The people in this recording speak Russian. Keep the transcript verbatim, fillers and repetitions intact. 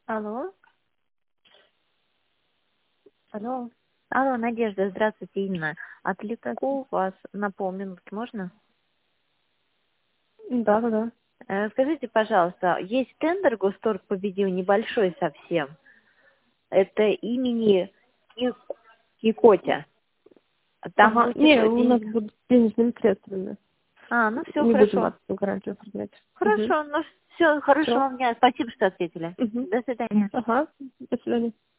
Алло. Алло. Алло, Надежда, здравствуйте, Инна. Отвлеку вас на полминутки, можно? Да, да, да. Э, Скажите, пожалуйста, есть тендер, Госторг победил, небольшой совсем. Это имени Ки- Кикотя. Там Ага. будет Не, у нас денег. будут денежными средствами. А, ну все Не будем хорошо. акцию гарантию оформлять. Угу. Хорошо, ну все, хорошего Все. дня. Спасибо, что ответили. Угу. До свидания. Ага. До свидания.